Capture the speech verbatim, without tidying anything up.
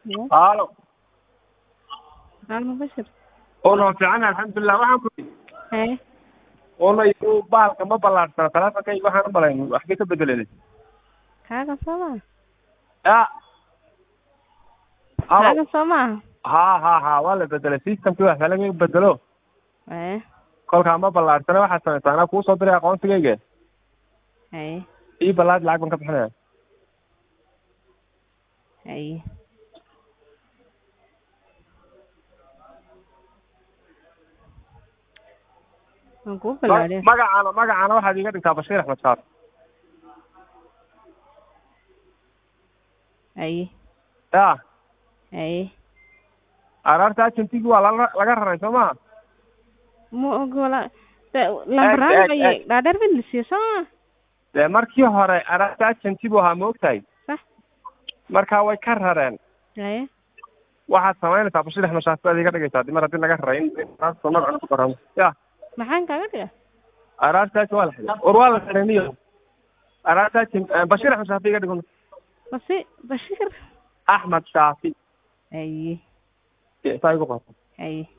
Halo. Halo Bashir. Ono fiican alxamdulillah waxaan ku Haye. Ono iyo baalka ma balaarsan taleefanka iyo waxaan balayn wax ka bedelay. Kaaga Soomaa. Ya. Kaaga Soomaa. Ha ha ha wala bedelay systemkii wax kale laga bedelo. Haye. Kolka ma balaarsan waxa sameeyay ku soo diray aqoonsigayga. Haye. Ii balaad lacag ban ka bixinaya. Haye. Anku balaadhay. Magacaana magacaana waxa iga dhigtaa Bashiir Axmed Saar. Haye. Ya. Haye. Ararta ajentii waa laga raray Soomaa. Mu ogola lambaraan ay dhaadheer bin lisiyay de markii hore ararta ajentii buu ha moogtay. Sax. Marka way ka rareen. Haye. Waxa sameynaysaa Bashiir Axmed Saar baad iga dhigaysaa dimar hadii laga raray in Soomaa aan ku qoramo. Ya. Maxaan kaaga dhigaa? Ararta wala xidhay. Or wala xidhaniyo. Ararta Bashiir Axmed Saar iga dhigo. Basi Bashir Axmed Shaafi. Haye. Ee, saygu qofka. Haye.